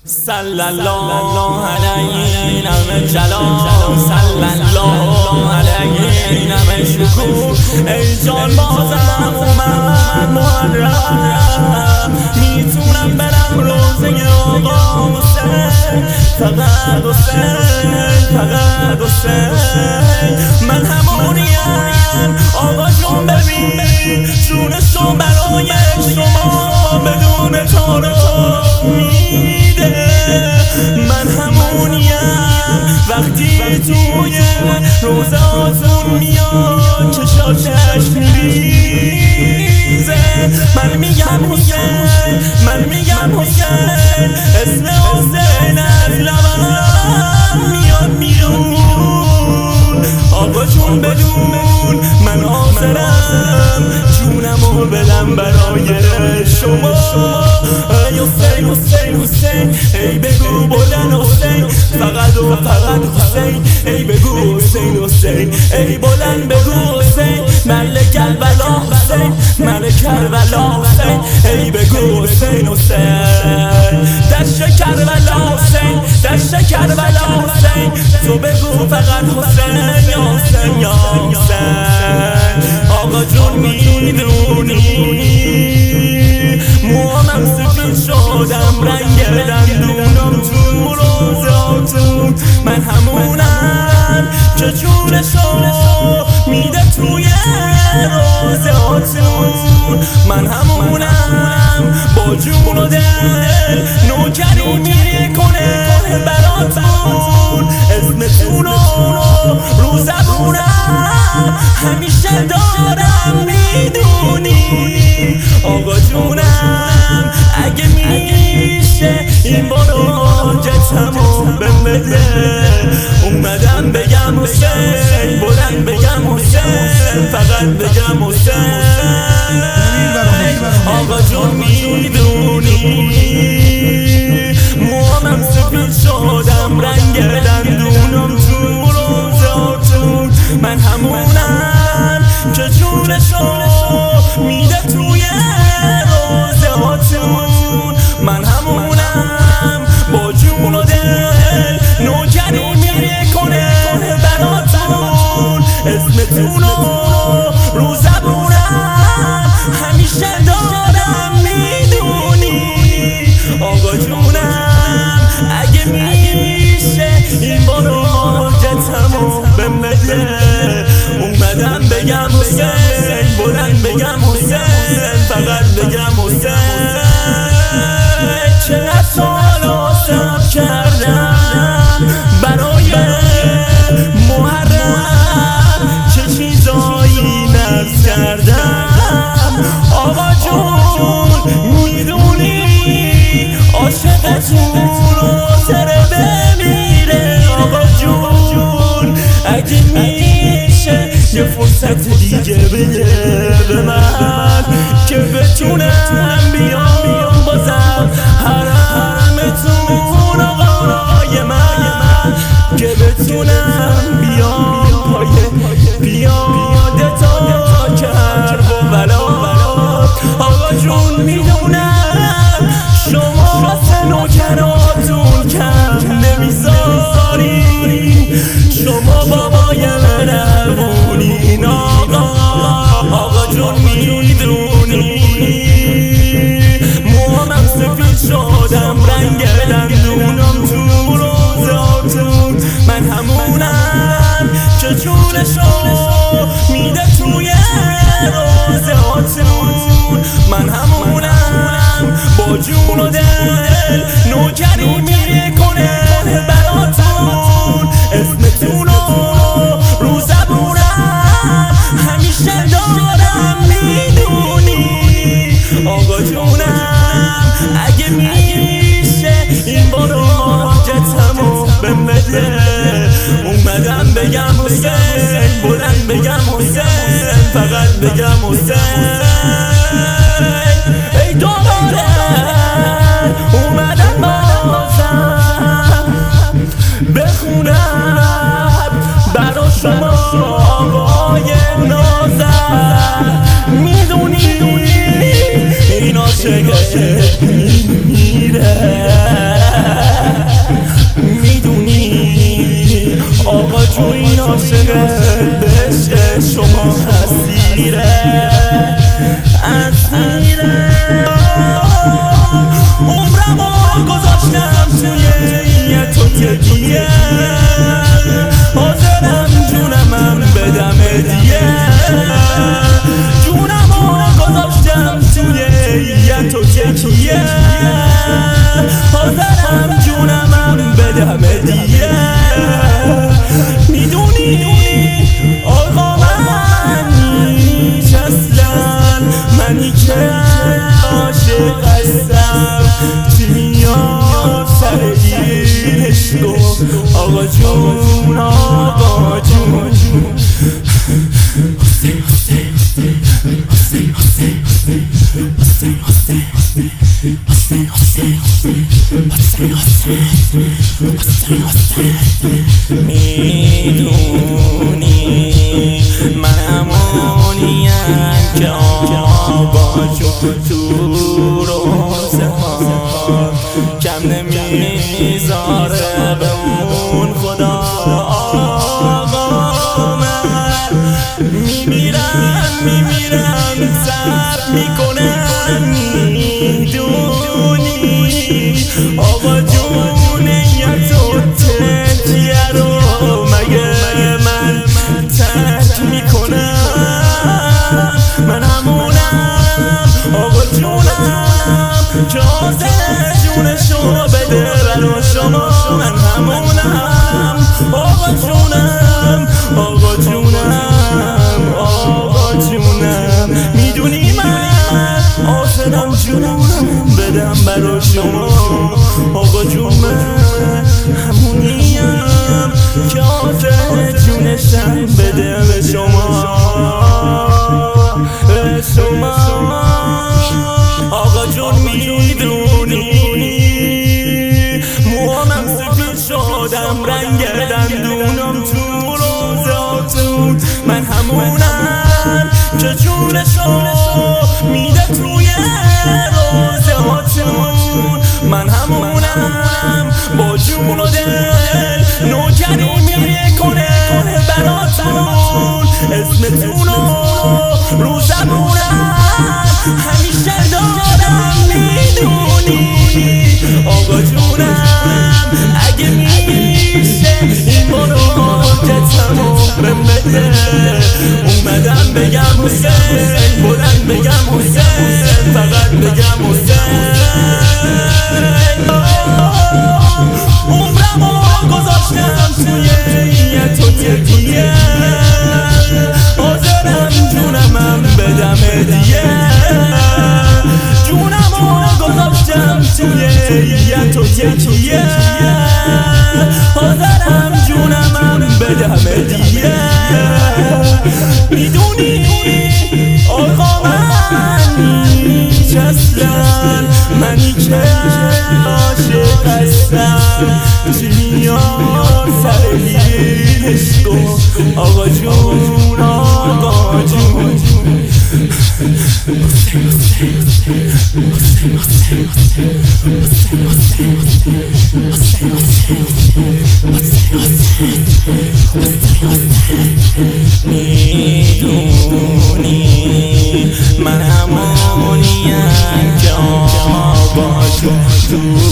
صلی الله علیه نم جلال، صلی الله علیه نم شکوه. ای جان بازم اومد محرم، میتونم برم روزه آقا حسین، فقط حسین، فقط حسین. من همونیم آقا جون، ببین جونشو برای شما بدون تو رو میده. من همونیم وقتی توی روزاتون میاد چشاش میریزه. من میگم حسین، من میگم حسین، اسم حسین از لبم میاد بیرون. آقا جون بدون من حاضرم جونمو بدم برای شما. ای حسین حسین حسین، ای بگو بلند حسین، فقط و فقط حسین. ای بگو حسین حسین، ای بلند بگو حسین، مل کربلا حسین، مل کربلا حسین. ای بگو حسین حسین، دشت کربلا حسین، دشت کربلا حسین. تو بگو فقط حسین یا حسین یا حسین. آقا جون میدونی موامم سفید شدم، رنگ دندونم تو روزاتون. من همونم که جونشو میده توی روزاتون. من همونم با جون و دل نوکری میکنه براتون. اسمتون رو زبونم همیشه دارم، میدونی آقا جونم. اگه میشه این بارو جتمو بهم بده، اومدم بگم حسین، بلند بگم حسین، فقط بگم حسین. آقا جون میدونی موامم سفید شدم، رنگ دندونم تو روزاتون. من همونم که جونشو میده توی روزاتون. من همونم با جون و دل نوکری میکنه براتون. اسمتون رو زبونم همیشه دارم، میدونی آقا جونم. اگه میشه این بارو جتمو بهم بده، اومدم بگم حسین، بلند بگم حسین، فقط بگم حسین. چقدر سال صبر کردم برای محرم، چه چیزایی نفس کردم. آقا جون میدونی عاشقتون سر بمیره. آقا جون اگه میشه یه فرصت دیگه بده به من، که بتونم بیام بازم حرمتون آقای من، که بتونم بیام پای پیاده تا کرب و بلا. آقا جون میدونم شما واسه نوکراتون کم نمیذارین، شما بابای مهربونین. آقا آقا جون آقا جون حسین حسین حسین حسین حسین حسین حسین حسین حسین حسین حسین میدونی من همونیم که آقا جون تو روزه ها کم نمیذاره به اون خدا آقا من میمیرم صبر میکنم میدونی آقا جون یا تو تکیه رو مگه من ترک میکنم من همونم آقا جونم جازه جونشو بده برا شما من همونم آقا جونم آقا جونم آقا جونم میدونی من آسنم جونم بدم برا شما آقا جون من همونیم که آسه جونشم بده به شما به شما آقا جون میدونی موامم سفید شدم رنگ دندونم تو روزاتون من همونم که جونشو میده توی روزاتون من همونم با جون و دل نوکری میکنه براتون اسمتونو رو زبونم همیشه دارم میدونی آقا جونم اگه میشه این مناجاتمو بهم بده اومدم بگم حسین بلند بگم حسین فقط بگم حسین عمرمو گذاشتم توی یه تو تکیه حاضرم جونمم بدم هدیه جونمو گذاشتم توی یه تو تکیه حاضرم جونمم بدم هدیه میدونی آقا منی که اصلا منی که عاشق هستم جنیان سرگیرش کن آقا جون آقا جون حسین حسین حسین حسین حسین حسین میدونی من همونیم که آقا جون